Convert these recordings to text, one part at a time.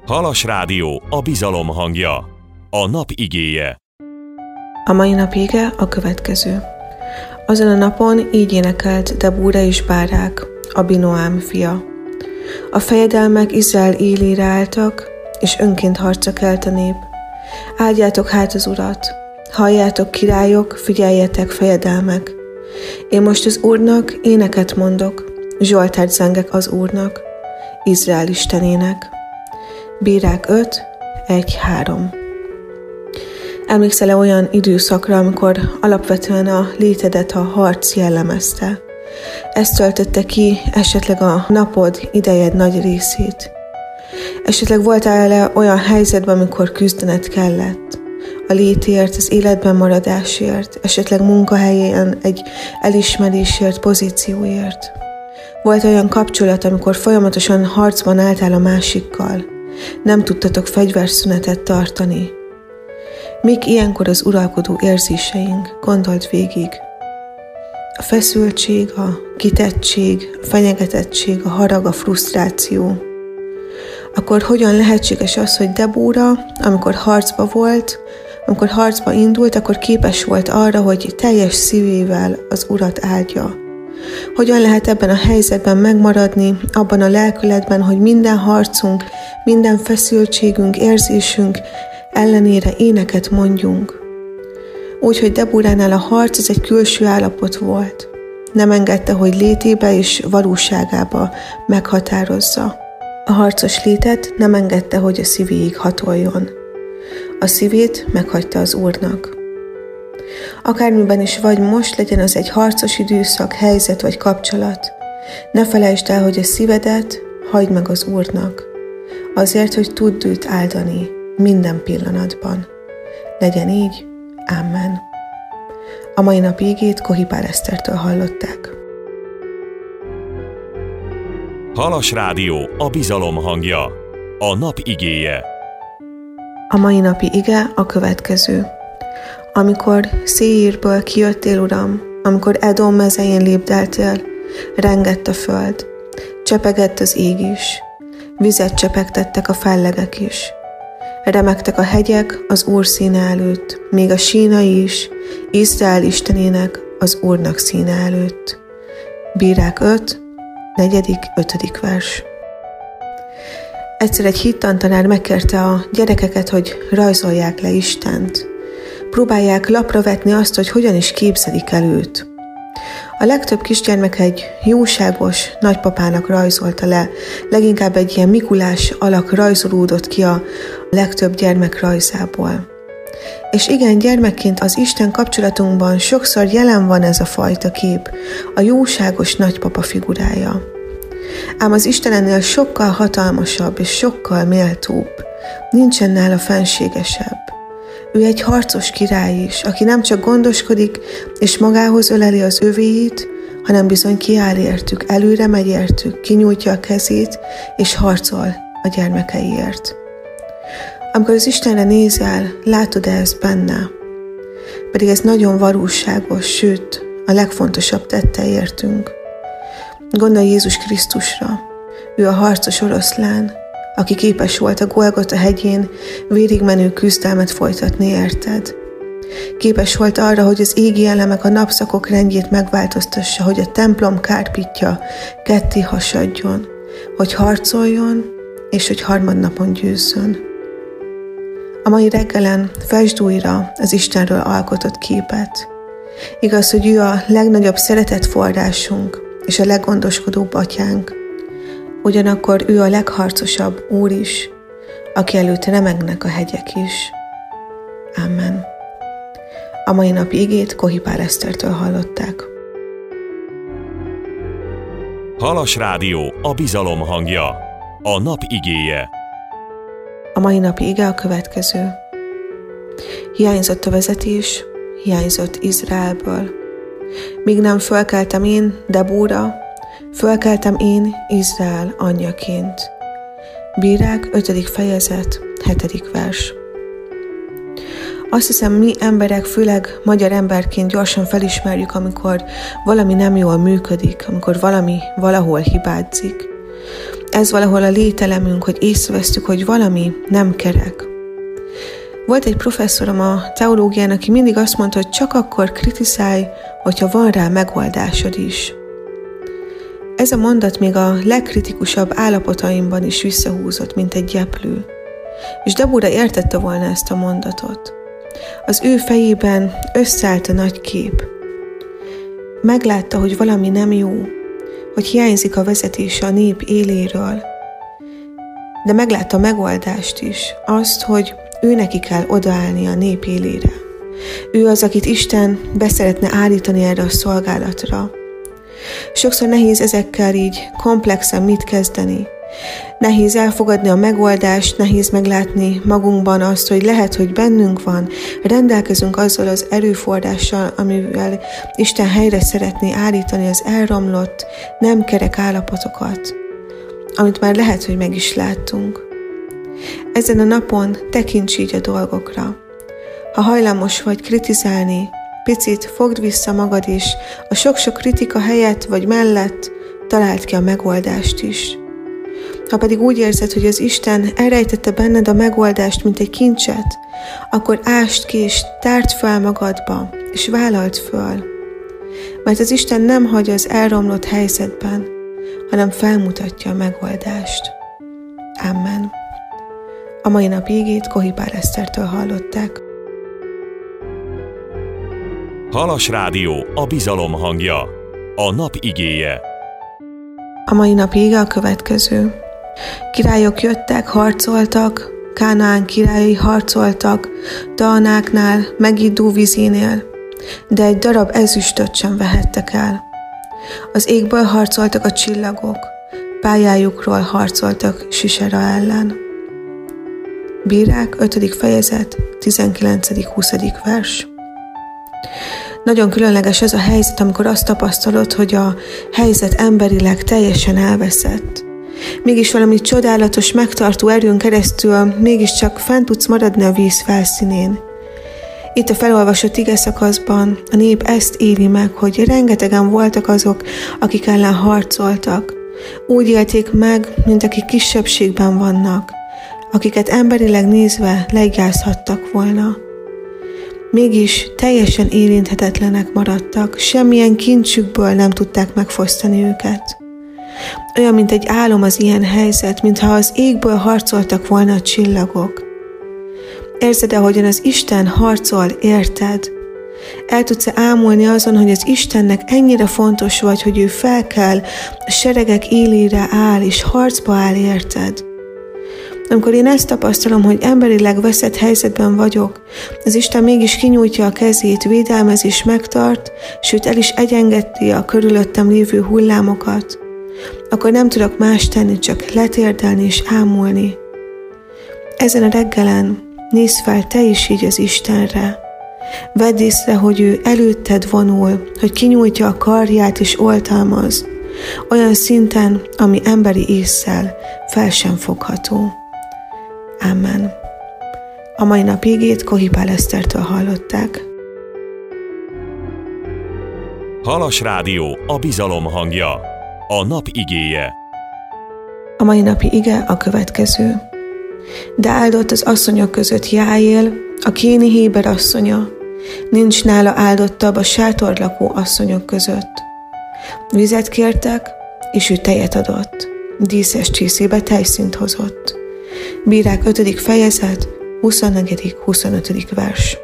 Halas Rádió, a bizalom hangja. A nap igéje. A mai nap ige a következő. Azon a napon így énekelt Debóra és Bárák, Abinoám fia. A fejedelmek Izrael élére álltak, és önként harcra kelt a nép. Áldjátok hát az Urat, halljátok királyok, figyeljetek fejedelmek. Én most az Úrnak éneket mondok, zsoltárt zengek az Úrnak, Izrael Istenének. Bírák 5, 1-3. Emlékszel-e olyan időszakra, amikor alapvetően a létedet a harc jellemezte? Ez töltötte ki esetleg a napod, idejed nagy részét. Esetleg voltál-e olyan helyzetben, amikor küzdened kellett? A létért, az életben maradásért, esetleg munkahelyen egy elismerésért, pozícióért. Volt olyan kapcsolat, amikor folyamatosan harcban álltál a másikkal. Nem tudtatok fegyverszünetet tartani. Mik ilyenkor az uralkodó érzéseink? Gondold végig. A feszültség, a kitettség, a fenyegetettség, a harag, a frusztráció. Akkor hogyan lehetséges az, hogy Debóra, amikor harcba volt, amikor harcba indult, akkor képes volt arra, hogy teljes szívével az Urat áldja? Hogyan lehet ebben a helyzetben megmaradni, abban a lelkületben, hogy minden harcunk, minden feszültségünk, érzésünk ellenére éneket mondjunk? Úgy, hogy Debóránál a harc az egy külső állapot volt. Nem engedte, hogy létébe és valóságába meghatározza. A harcos létet nem engedte, hogy a szívéig hatoljon. A szívét meghagyta az Úrnak. Akármiben is vagy most, legyen az egy harcos időszak, helyzet vagy kapcsolat. Ne felejtsd el, hogy a szívedet hagyd meg az Úrnak. Azért, hogy tudd őt áldani minden pillanatban. Legyen így. Amen. A mai nap igét Kohi Pál Esztertől hallották. Halas Rádió, a bizalom hangja. A nap igéje. A mai napi ige a következő. Amikor Széírből kijöttél, Uram, amikor Edom mezején lépdeltél, rengett a föld, csepegett az ég is, vizet csepegtettek a fellegek is. Remegtek a hegyek az Úr színe előtt, még a sínai is, Izrael Istenének, az Úrnak színe előtt. Bírák 5, 4.-5. vers. Egyszer egy hittantanár megkérte a gyerekeket, hogy rajzolják le Istent. Próbálják lapra vetni azt, hogy hogyan is képzelik el őt. A legtöbb kisgyermek egy jóságos nagypapának rajzolta le, leginkább egy ilyen Mikulás alak rajzolódott ki a legtöbb gyermek rajzából. És igen, gyermekként az Isten kapcsolatunkban sokszor jelen van ez a fajta kép, a jóságos nagypapa figurája. Ám az Isten ennél sokkal hatalmasabb és sokkal méltóbb, nincsen nála fenségesebb. Ő egy harcos király is, aki nem csak gondoskodik és magához öleli az övéit, hanem bizony kiáll értük, előre megy értük, kinyújtja a kezét és harcol a gyermekeiért. Amikor az Istenre nézel, látod ezt benne, pedig ez nagyon valóságos, sőt, a legfontosabb tette értünk. Gondolj Jézus Krisztusra, ő a harcos oroszlán, aki képes volt a Golgota hegyén végigmenő küzdelmet folytatni érted. Képes volt arra, hogy az égi elemek a napszakok rendjét megváltoztassa, hogy a templom kárpitja ketté hasadjon, hogy harcoljon, és hogy harmadnapon győzzön. A mai reggelen fesd újra az Istenről alkotott képet. Igaz, hogy ő a legnagyobb szeretetforrásunk, és a leggondoskodóbb atyánk. Ugyanakkor ő a legharcosabb Úr is, aki előtt remegnek a hegyek is. Amen. A mai napi igét Kohi Pál Esztertől hallották. Halas Rádió, a bizalom hangja. A nap igéje. A mai napi ige a következő. Hiányzott a vezetés, hiányzott Izraelből. Míg nem fölkeltem én, Debóra, fölkeltem én Izrael anyjaként. Bírák 5. fejezet, 7. vers. Azt hiszem, mi emberek, főleg magyar emberként gyorsan felismerjük, amikor valami nem jól működik, amikor valami valahol hibázik. Ez valahol a lételemünk, hogy észrevesztük, hogy valami nem kerek. Volt egy professzorom a teológián, aki mindig azt mondta, hogy csak akkor kritizálj, hogyha van rá megoldásod is. Ez a mondat még a legkritikusabb állapotaimban is visszahúzott, mint egy gyeplő. És Deborah értette volna ezt a mondatot. Az ő fejében összeállt a nagy kép. Meglátta, hogy valami nem jó, hogy hiányzik a vezetése a nép éléről, de meglátta a megoldást is, azt, hogy ő neki kell odaállni a nép élére. Ő az, akit Isten beszeretne állítani erre a szolgálatra. Sokszor nehéz ezekkel így komplexen mit kezdeni. Nehéz elfogadni a megoldást, nehéz meglátni magunkban azt, hogy lehet, hogy bennünk van, rendelkezünk azzal az erőforrással, amivel Isten helyre szeretné állítani az elromlott, nem kerek állapotokat, amit már lehet, hogy meg is láttunk. Ezen a napon tekints így a dolgokra. Ha hajlamos vagy kritizálni, picit fogd vissza magad is, a sok-sok kritika helyett vagy mellett találd ki a megoldást is. Ha pedig úgy érzed, hogy az Isten elrejtette benned a megoldást, mint egy kincset, akkor ásd ki és tárd fel magadba, és vállald föl. Mert az Isten nem hagy az elromlott helyzetben, hanem felmutatja a megoldást. Amen. A mai nap igét Kohi Pál Esztertől hallották. Halas Rádió, a bizalom hangja. A nap igéje. A mai nap íge a következő. Királyok jöttek, harcoltak, Kánaán királyai harcoltak, Taanáknál, Megiddó vízénél, de egy darab ezüstöt sem vehettek el. Az égből harcoltak a csillagok, pályájukról harcoltak Sisera ellen. Bírák 5. fejezet, 19.-20. vers. Nagyon különleges ez a helyzet, amikor azt tapasztalod, hogy a helyzet emberileg teljesen elveszett. Mégis valami csodálatos, megtartó erőn keresztül mégiscsak fent tudsz maradni a víz felszínén. Itt a felolvasott igeszakaszban a nép ezt éli meg, hogy rengetegen voltak azok, akik ellen harcoltak. Úgy élték meg, mint akik kisebbségben vannak, akiket emberileg nézve leigázhattak volna. Mégis teljesen érinthetetlenek maradtak, semmilyen kincsükből nem tudták megfosztani őket. Olyan, mint egy álom az ilyen helyzet, mintha az égből harcoltak volna a csillagok. Érzed, ahogyan az Isten harcol, érted? El tudsz ámulni azon, hogy az Istennek ennyire fontos vagy, hogy ő felkel, a seregek élére áll, és harcba áll, érted? Amikor én ezt tapasztalom, hogy emberileg veszett helyzetben vagyok, az Isten mégis kinyújtja a kezét, védelmez és megtart, sőt el is egyengeti a körülöttem lévő hullámokat, akkor nem tudok más tenni, csak letérdelni és ámulni. Ezen a reggelen nézz fel te is így az Istenre. Vedd észre, hogy ő előtted vonul, hogy kinyújtja a karját és oltalmaz, olyan szinten, ami emberi ésszel fel sem fogható. Amen. A mai nap igét Kohi Pál Esztertől hallották. Halas Rádió, a bizalom hangja. A nap igéje. A mai napi ige a következő. De áldott az asszonyok között Jáél, a kéni Héber asszonya, nincs nála áldottabb a sátorlakó asszonyok között. Vizet kértek, és ő tejet adott, díszes csészébe tejszínt hozott. Bírák 5. fejezet, 24.-25. vers.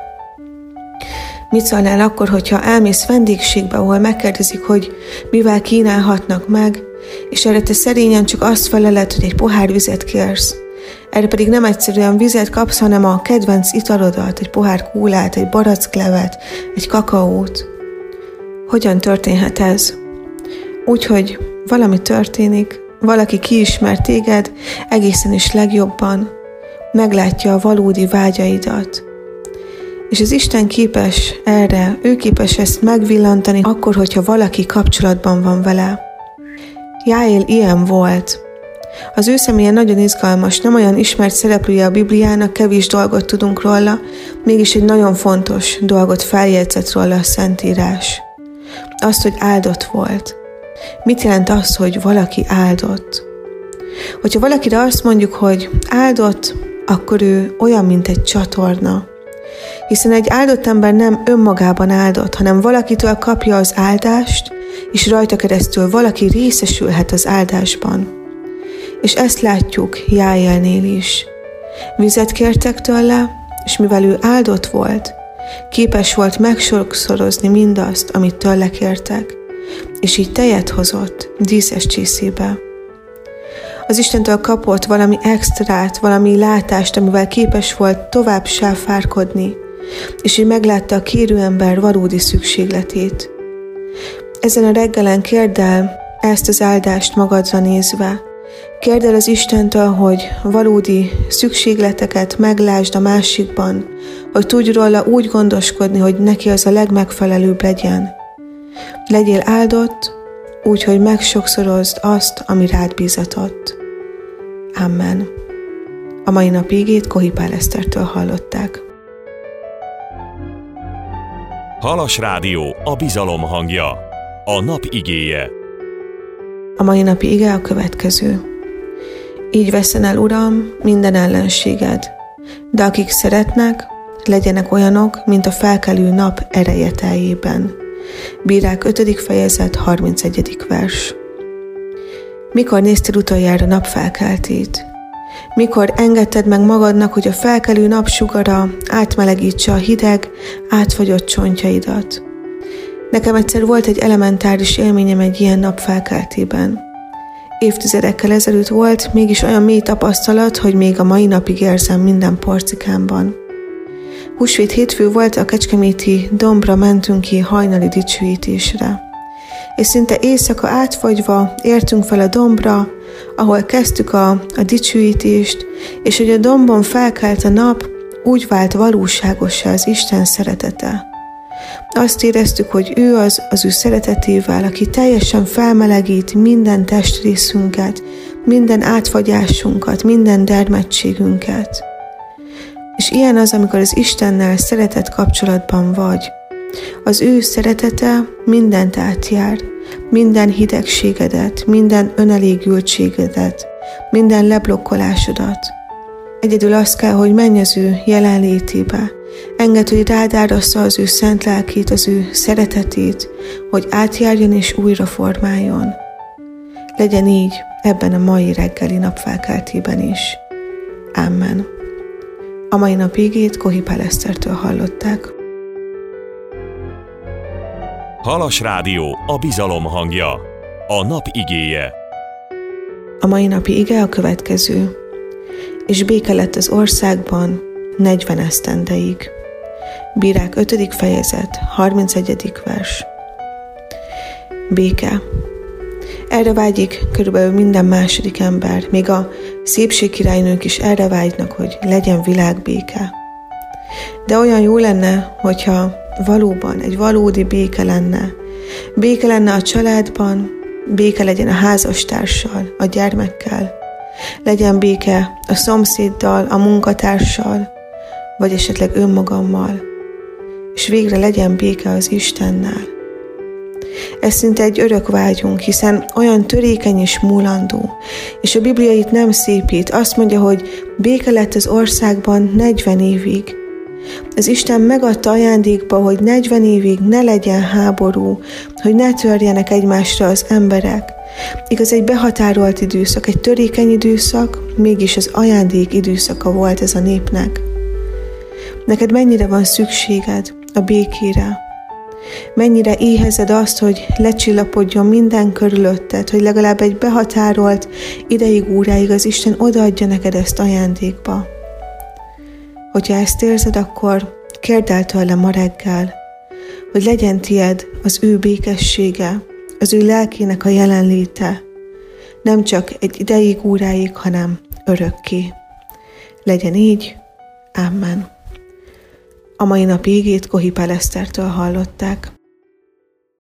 Mit szólnál akkor, hogyha elmész vendégségbe, ahol megkérdezik, hogy mivel kínálhatnak meg, és erre te szerényen csak azt feleled, hogy egy pohár vizet kérsz. Erre pedig nem egyszerűen vizet kapsz, hanem a kedvenc italodat, egy pohár kólát, egy baracklevet, egy kakaót. Hogyan történhet ez? Úgy, hogy valami történik, valaki kiismer téged egészen is legjobban, meglátja a valódi vágyaidat. És az Isten képes erre, ő képes ezt megvillantani akkor, hogyha valaki kapcsolatban van vele. Jáél ilyen volt. Az ő személye nagyon izgalmas, nem olyan ismert szereplője a Bibliának, kevés dolgot tudunk róla, mégis egy nagyon fontos dolgot feljegyzett róla a Szentírás. Azt, hogy áldott volt. Mit jelent az, hogy valaki áldott? Hogyha valakire azt mondjuk, hogy áldott, akkor ő olyan, mint egy csatorna. Hiszen egy áldott ember nem önmagában áldott, hanem valakitől kapja az áldást, és rajta keresztül valaki részesülhet az áldásban. És ezt látjuk Jáelnél is. Vizet kértek tőle, és mivel ő áldott volt, képes volt megsokszorozni mindazt, amit tőle kértek, és így tejet hozott díszes csészébe. Az Istentől kapott valami extrát, valami látást, amivel képes volt tovább sáfárkodni, és így meglátta a kérő ember valódi szükségletét. Ezen a reggelen kérd el ezt az áldást magadra nézve. Kérd el az Istentől, hogy valódi szükségleteket meglásd a másikban, hogy tudj róla úgy gondoskodni, hogy neki az a legmegfelelőbb legyen. Legyél áldott, úgy, hogy megsokszorozd azt, ami rád bízatott. Amen. A mai nap igét Kohi Pál Esztertől hallották. Halas Rádió, a bizalom hangja. A nap igéje. A mai napi ige a következő. Így vesszen el, Uram, minden ellenséged, de akik szeretnek, legyenek olyanok, mint a felkelő nap ereje teljében. Bírák 5. fejezet 31. vers. Mikor nézted utoljára napfelkeltét? Mikor engedted meg magadnak, hogy a felkelő napsugara átmelegítse a hideg, átfagyott csontjaidat? Nekem egyszer volt egy elementáris élményem egy ilyen napfelkeltében. Évtizedekkel ezelőtt volt, mégis olyan mély tapasztalat, hogy még a mai napig érzem minden porcikámban. Húsvét hétfő volt, a kecskeméti dombra mentünk ki hajnali dicsőítésre. És szinte éjszaka átfagyva értünk fel a dombra, ahol kezdtük a dicsőítést, és hogy a dombon felkelt a nap, úgy vált valóságossá az Isten szeretete. Azt éreztük, hogy ő az ő szeretetével, aki teljesen felmelegít minden testrészünket, minden átfagyásunkat, minden dermedtségünket. És ilyen az, amikor az Istennel szeretett kapcsolatban vagy. Az ő szeretete mindent átjár, minden hidegségedet, minden önelégültségedet, minden leblokkolásodat. Egyedül az kell, hogy menj az ő jelenlétébe. Engedd, hogy rád árassza az ő szent lelkét, az ő szeretetét, hogy átjárjon és újra formáljon. Legyen így ebben a mai reggeli napfelkeltében is. Amen. A mai nap igét Kohi Pál Esztertől hallották. Halas Rádió, a bizalom hangja. A nap igéje. A mai napi ige a következő. És béke lett az országban 40 esztendeig. Bírák 5. fejezet 31. vers. Béke. Erre vágyik körülbelül minden második ember, még a szépségkirálynők is erre vágynak, hogy legyen világbéke. De olyan jó lenne, hogyha valóban egy valódi béke lenne. Béke lenne a családban, béke legyen a házastársal, a gyermekkel, legyen béke a szomszéddal, a munkatársal, vagy esetleg önmagammal, és végre legyen béke az Istennel. Ez szinte egy örök vágyunk, hiszen olyan törékeny és múlandó, és a Biblia itt nem szépít, azt mondja, hogy béke lett az országban 40 évig. Az Isten megadta ajándékba, hogy 40 évig ne legyen háború, hogy ne törjenek egymásra az emberek. Igaz, egy behatárolt időszak, egy törékeny időszak, mégis az ajándék időszaka volt ez a népnek. Neked mennyire van szükséged a békére? Mennyire éhezed azt, hogy lecsillapodjon minden körülötted, hogy legalább egy behatárolt ideig, óráig az Isten odaadja neked ezt ajándékba? Hogyha ezt érzed, akkor kérd el tőle ma reggel, hogy legyen tied az ő békessége, az ő lelkének a jelenléte, nem csak egy ideig, óráig, hanem örökké. Legyen így, Amen. A mai nap igét Kohi Pál Esztertől hallották.